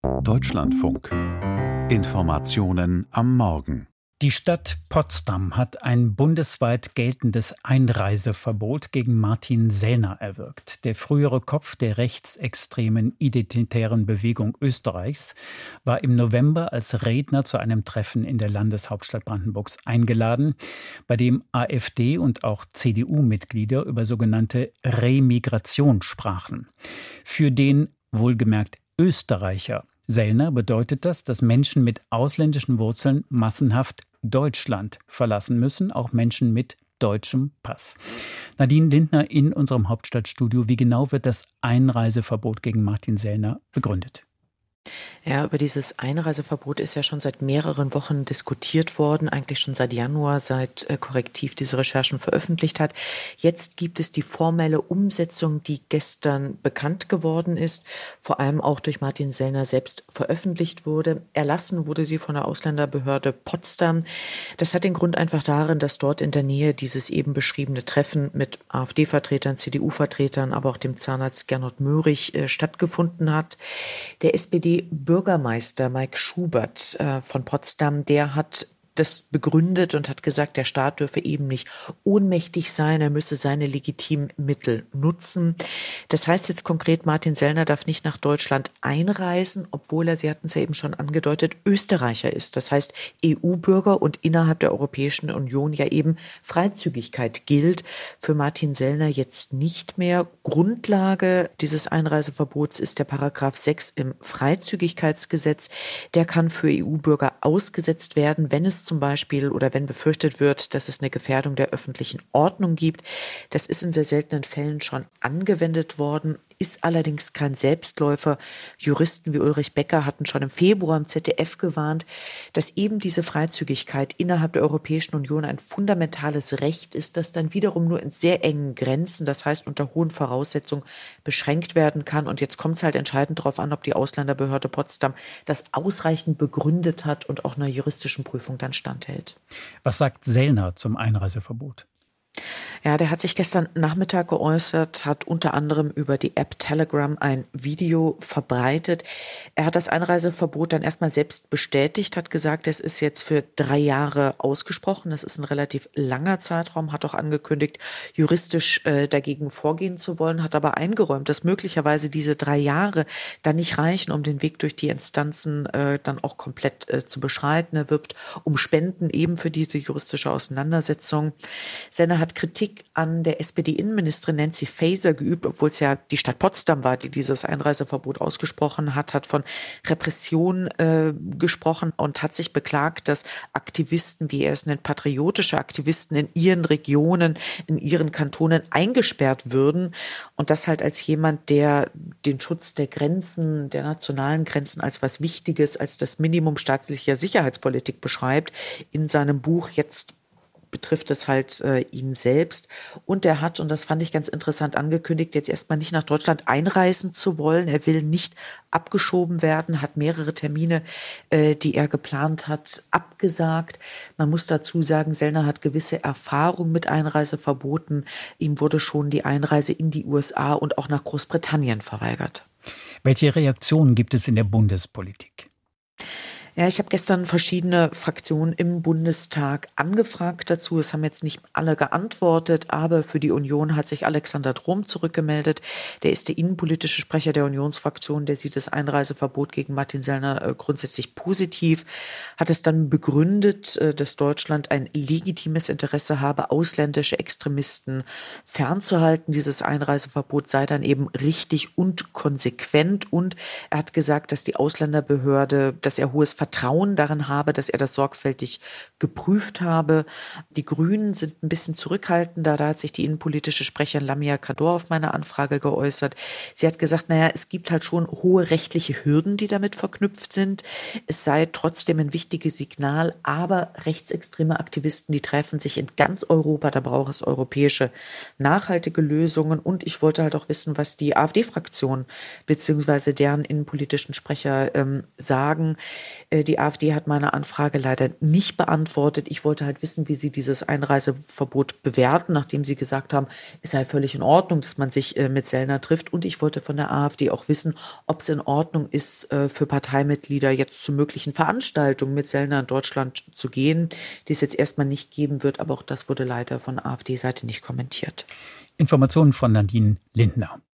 Deutschlandfunk. Informationen am Morgen. Die Stadt Potsdam hat ein bundesweit geltendes Einreiseverbot gegen Martin Sellner erwirkt. Der frühere Kopf der rechtsextremen identitären Bewegung Österreichs war im November als Redner zu einem Treffen in der Landeshauptstadt Brandenburgs eingeladen, bei dem AfD und auch CDU-Mitglieder über sogenannte Remigration sprachen. Für den wohlgemerkt Österreicher Sellner bedeutet das, dass Menschen mit ausländischen Wurzeln massenhaft Deutschland verlassen müssen, auch Menschen mit deutschem Pass. Nadine Lindner in unserem Hauptstadtstudio. Wie genau wird das Einreiseverbot gegen Martin Sellner begründet? Ja, über dieses Einreiseverbot ist ja schon seit mehreren Wochen diskutiert worden, eigentlich schon seit Januar, seit Korrektiv diese Recherchen veröffentlicht hat. Jetzt gibt es die formelle Umsetzung, die gestern bekannt geworden ist, vor allem auch durch Martin Sellner selbst veröffentlicht wurde. Erlassen wurde sie von der Ausländerbehörde Potsdam. Das hat den Grund einfach darin, dass dort in der Nähe dieses eben beschriebene Treffen mit AfD-Vertretern, CDU-Vertretern, aber auch dem Zahnarzt Gernot Möhrig stattgefunden hat. Der SPD-Bürgermeister Mike Schubert von Potsdam, der hat das begründet und hat gesagt, der Staat dürfe eben nicht ohnmächtig sein, er müsse seine legitimen Mittel nutzen. Das heißt jetzt konkret, Martin Sellner darf nicht nach Deutschland einreisen, obwohl er, Sie hatten es ja eben schon angedeutet, Österreicher ist. Das heißt EU-Bürger und innerhalb der Europäischen Union ja eben Freizügigkeit gilt. Für Martin Sellner jetzt nicht mehr. Grundlage dieses Einreiseverbots ist der Paragraph 6 im Freizügigkeitsgesetz. Der kann für EU-Bürger ausgesetzt werden, wenn es zum Beispiel oder wenn befürchtet wird, dass es eine Gefährdung der öffentlichen Ordnung gibt. Das ist in sehr seltenen Fällen schon angewendet worden, ist allerdings kein Selbstläufer. Juristen wie Ulrich Becker hatten schon im Februar im ZDF gewarnt, dass eben diese Freizügigkeit innerhalb der Europäischen Union ein fundamentales Recht ist, das dann wiederum nur in sehr engen Grenzen, das heißt unter hohen Voraussetzungen, beschränkt werden kann. Und jetzt kommt es halt entscheidend darauf an, ob die Ausländerbehörde Potsdam das ausreichend begründet hat und auch einer juristischen Prüfung dann standhält. Was sagt Sellner zum Einreiseverbot? Ja, der hat sich gestern Nachmittag geäußert, hat unter anderem über die App Telegram ein Video verbreitet. Er hat das Einreiseverbot dann erstmal selbst bestätigt, hat gesagt, es ist jetzt für 3 Jahre ausgesprochen. Das ist ein relativ langer Zeitraum, hat auch angekündigt, juristisch dagegen vorgehen zu wollen, hat aber eingeräumt, dass möglicherweise diese 3 Jahre dann nicht reichen, um den Weg durch die Instanzen dann auch komplett zu beschreiten. Er wirbt um Spenden eben für diese juristische Auseinandersetzung. Sellner hat Kritik an der SPD-Innenministerin Nancy Faeser geübt, obwohl es ja die Stadt Potsdam war, die dieses Einreiseverbot ausgesprochen hat, hat von Repression gesprochen und hat sich beklagt, dass Aktivisten, wie er es nennt, patriotische Aktivisten in ihren Regionen, in ihren Kantonen eingesperrt würden und das halt als jemand, der den Schutz der Grenzen, der nationalen Grenzen als was Wichtiges, als das Minimum staatlicher Sicherheitspolitik beschreibt, in seinem Buch jetzt betrifft es halt ihn selbst. Und er hat, und das fand ich ganz interessant, angekündigt, jetzt erstmal nicht nach Deutschland einreisen zu wollen. Er will nicht abgeschoben werden, hat mehrere Termine, die er geplant hat, abgesagt. Man muss dazu sagen, Sellner hat gewisse Erfahrung mit Einreiseverboten. Ihm wurde schon die Einreise in die USA und auch nach Großbritannien verweigert. Welche Reaktionen gibt es in der Bundespolitik? Ja, ich habe gestern verschiedene Fraktionen im Bundestag angefragt dazu. Es haben jetzt nicht alle geantwortet, aber für die Union hat sich Alexander Trom zurückgemeldet. Der ist der innenpolitische Sprecher der Unionsfraktion. Der sieht das Einreiseverbot gegen Martin Sellner grundsätzlich positiv, hat es dann begründet, dass Deutschland ein legitimes Interesse habe, ausländische Extremisten fernzuhalten. Dieses Einreiseverbot sei dann eben richtig und konsequent. Und er hat gesagt, dass die Ausländerbehörde, dass er hohes Vertrauen darin habe, dass er das sorgfältig geprüft habe. Die Grünen sind ein bisschen zurückhaltender. Da hat sich die innenpolitische Sprecherin Lamia Kador auf meine Anfrage geäußert. Sie hat gesagt, es gibt halt schon hohe rechtliche Hürden, die damit verknüpft sind. Es sei trotzdem ein wichtiges Signal, aber rechtsextreme Aktivisten, die treffen sich in ganz Europa. Da braucht es europäische nachhaltige Lösungen. Und ich wollte halt auch wissen, was die AfD-Fraktion bzw. deren innenpolitischen Sprecher sagen. Die AfD hat meine Anfrage leider nicht beantwortet. Ich wollte halt wissen, wie sie dieses Einreiseverbot bewerten, nachdem sie gesagt haben, es sei völlig in Ordnung, dass man sich mit Sellner trifft. Und ich wollte von der AfD auch wissen, ob es in Ordnung ist, für Parteimitglieder jetzt zu möglichen Veranstaltungen mit Sellner in Deutschland zu gehen, die es jetzt erstmal nicht geben wird. Aber auch das wurde leider von AfD-Seite nicht kommentiert. Informationen von Nadine Lindner.